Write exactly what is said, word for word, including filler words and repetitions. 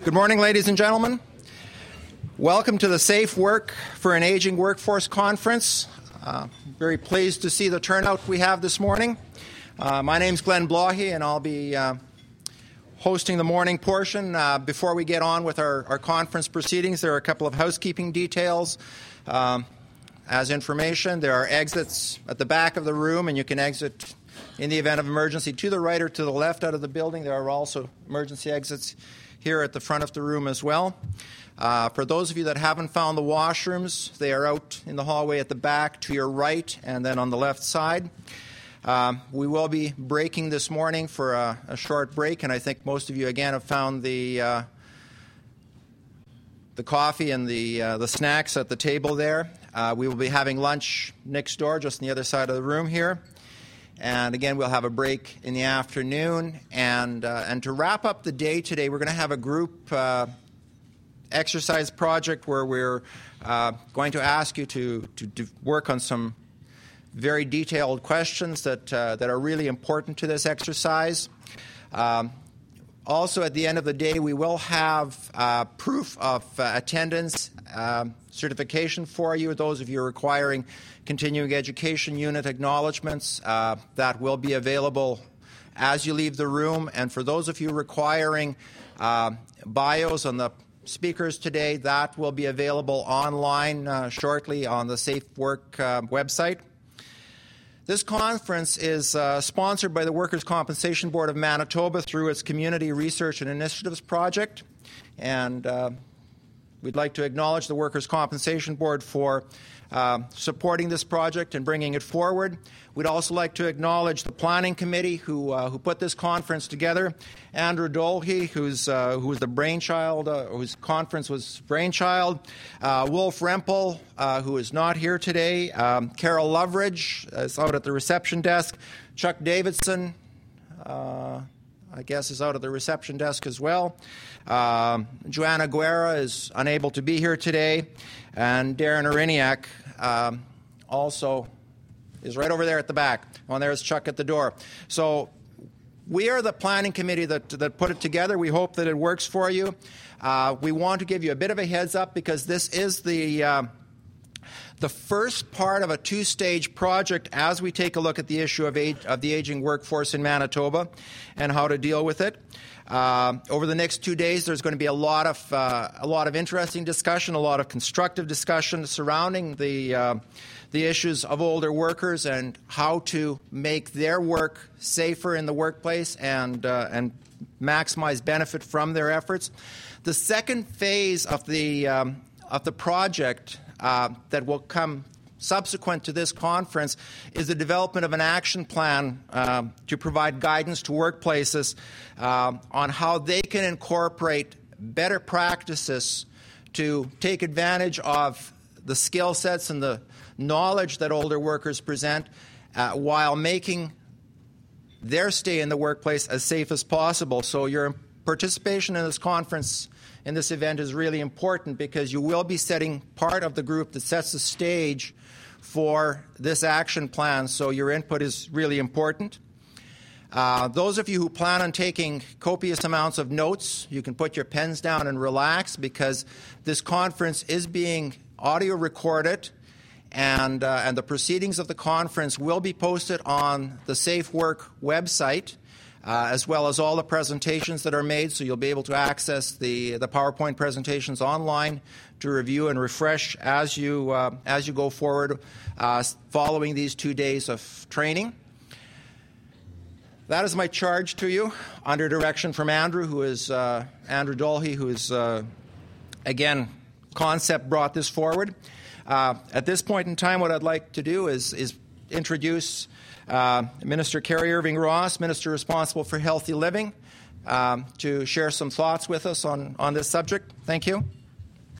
Good morning, ladies and gentlemen. Welcome to the Safe Work for an Aging Workforce Conference. Uh, very pleased to see the turnout we have this morning. Uh, my name's Glenn Blahy, and I'll be uh, hosting the morning portion. Uh, before we get on with our, our conference proceedings, there are a couple of housekeeping details. Um, as information, there are exits at the back of the room, and you can exit in the event of emergency to the right or to the left out of the building. There are also emergency exits here at the front of the room as well. Uh, for those of you that haven't found the washrooms, they are out in the hallway at the back to your right and then on the left side. Um, we will be breaking this morning for a, a short break, and I think most of you again have found the uh, the coffee and the uh, the snacks at the table there. Uh, we will be having lunch next door, just on the other side of the room here. And again, we'll have a break in the afternoon. And uh, and to wrap up the day today, we're going to have a group uh, exercise project where we're uh, going to ask you to, to, to work on some very detailed questions that, uh, that are really important to this exercise. Um, also, at the end of the day, we will have uh, proof of uh, attendance uh, certification for you, those of you requiring continuing education unit acknowledgments uh, that will be available as you leave the room. And for those of you requiring uh, bios on the speakers today, that will be available online uh, shortly on the Safe Work uh, website. This conference is uh, sponsored by the Workers' Compensation Board of Manitoba through its Community Research and Initiatives Project. And uh, we'd like to acknowledge the Workers' Compensation Board for uh, supporting this project and bringing it forward. We'd also like to acknowledge the Planning Committee who uh, who put this conference together. Andrew Dolhe, who's uh, who was the brainchild, uh, whose conference was brainchild. Uh, Wolf Rempel, uh, who is not here today. Um, Carol Loveridge is out at the reception desk. Chuck Davidson, uh, I guess, is out at the reception desk as well. Uh, Joanna Guerra is unable to be here today. And Darren Ariniak um, also is right over there at the back. Oh, there's Chuck at the door. So we are the planning committee that, that put it together. We hope that it works for you. Uh, we want to give you a bit of a heads up because this is the uh, the first part of a two-stage project as we take a look at the issue of, age, of the aging workforce in Manitoba and how to deal with it. Uh, over the next two days, there's going to be a lot of uh, a lot of interesting discussion, a lot of constructive discussion surrounding the uh, the issues of older workers and how to make their work safer in the workplace and uh, and maximize benefit from their efforts. The second phase of the um, of the project uh, that will come subsequent to this conference is the development of an action plan uh, to provide guidance to workplaces uh, on how they can incorporate better practices to take advantage of the skill sets and the knowledge that older workers present uh, while making their stay in the workplace as safe as possible. So your participation in this conference, in this event, is really important because you will be setting part of the group that sets the stage for this action plan, so your input is really important. Uh, those of you who plan on taking copious amounts of notes, you can put your pens down and relax because this conference is being audio recorded, and, uh, and the proceedings of the conference will be posted on the Safe Work website, uh, as well as all the presentations that are made, so you'll be able to access the, the PowerPoint presentations online to review and refresh as you uh, as you go forward uh, following these two days of training. That is my charge to you, under direction from Andrew, who is uh, Andrew Dolhe, who is uh, again concept brought this forward. Uh, at this point in time, what I'd like to do is is introduce uh, Minister Carrie Irving Ross, Minister responsible for healthy living, um, to share some thoughts with us on on this subject. Thank you.